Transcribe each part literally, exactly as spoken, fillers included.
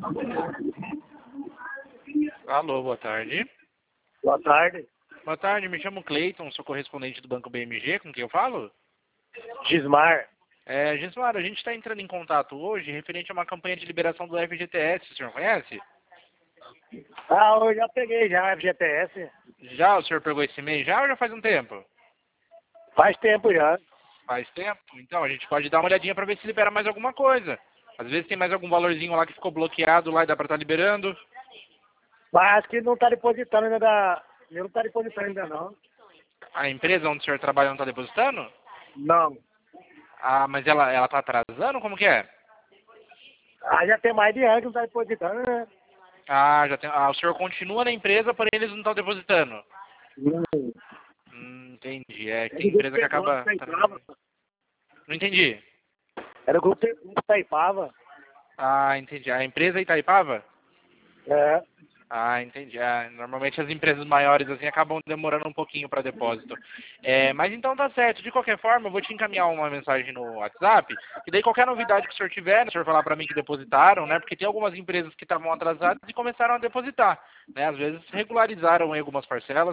Alô, boa tarde. Boa tarde. Boa tarde, me chamo Cleiton, sou correspondente do Banco B M G, com quem eu falo? Gismar. É, Gismar, a gente está entrando em contato hoje referente a uma campanha de liberação do F G T S, o senhor conhece? Ah, eu já peguei já, F G T S. Já o senhor pegou esse mês já ou já faz um tempo? Faz tempo já. Faz tempo? Então a gente pode dar uma olhadinha para ver se libera mais alguma coisa. Às vezes tem mais algum valorzinho lá que ficou bloqueado lá e dá para estar liberando. Mas acho que não tá depositando ainda da... Eu não tá depositando ainda não. A empresa onde o senhor trabalha não está depositando? Não. Ah, mas ela, ela tá atrasando? Como que é? Ah, já tem mais de ano que não tá depositando, né? Ah, já tem. Ah, o senhor continua na empresa, porém eles não estão depositando. Hum. Hum, entendi. É, Era tem o grupo empresa que acaba. Taipava. Não entendi. Era o grupo Taipava. Ah, entendi. A empresa Itaipava? É. Ah, entendi. Ah, normalmente as empresas maiores assim acabam demorando um pouquinho para depósito. É, mas então tá certo. De qualquer forma, eu vou te encaminhar uma mensagem no WhatsApp. E daí qualquer novidade que o senhor tiver, o senhor falar para mim que depositaram, né? Porque tem algumas empresas que estavam atrasadas e começaram a depositar, né? Às vezes regularizaram em algumas parcelas.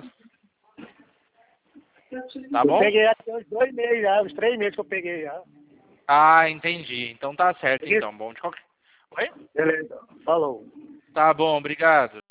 Tá Eu bom? peguei já tem uns dois meses já, uns três meses que eu peguei já. Ah, entendi. Então tá certo, Peguei. então. Bom, de qualquer... Oi? Beleza. Falou. Tá bom, obrigado.